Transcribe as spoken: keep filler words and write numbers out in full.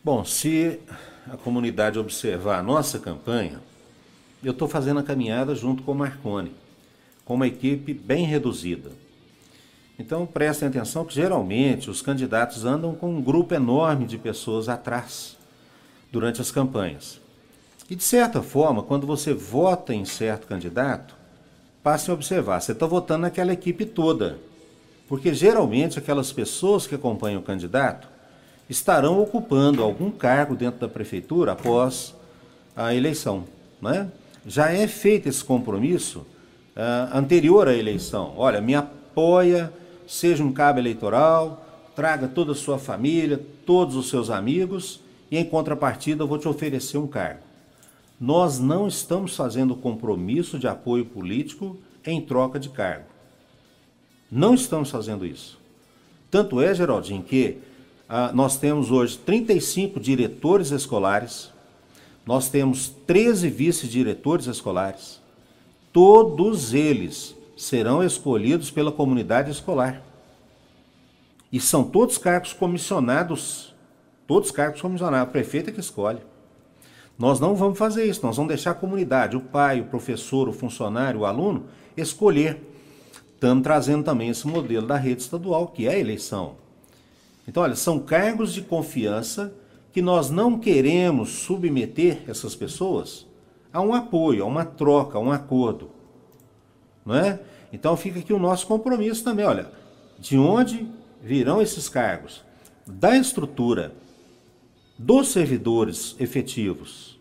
Bom, se a comunidade observar a nossa campanha, eu estou fazendo a caminhada junto com o Marconi, com uma equipe bem reduzida. Então prestem atenção que geralmente os candidatos andam com um grupo enorme de pessoas atrás durante as campanhas. E de certa forma, quando você vota em certo candidato, passe a observar, você está votando naquela equipe toda. Porque geralmente aquelas pessoas que acompanham o candidato estarão ocupando algum cargo dentro da prefeitura após a eleição, né? Já é feito esse compromisso uh, anterior à eleição. Olha, me apoia, seja um cabo eleitoral, traga toda a sua família, todos os seus amigos e em contrapartida eu vou te oferecer um cargo. Nós não estamos fazendo compromisso de apoio político em troca de cargo. Não estamos fazendo isso. Tanto é, Geraldinho, que ah, nós temos hoje trinta e cinco diretores escolares, nós temos treze vice-diretores escolares, todos eles serão escolhidos pela comunidade escolar. E são todos cargos comissionados, todos cargos comissionados, a prefeita que escolhe. Nós não vamos fazer isso, nós vamos deixar a comunidade, o pai, o professor, o funcionário, o aluno, escolher. Estamos trazendo também esse modelo da rede estadual, que é a eleição. Então, olha, são cargos de confiança que nós não queremos submeter essas pessoas a um apoio, a uma troca, a um acordo. Não é? Então fica aqui o nosso compromisso também, olha, de onde virão esses cargos? Da estrutura dos servidores efetivos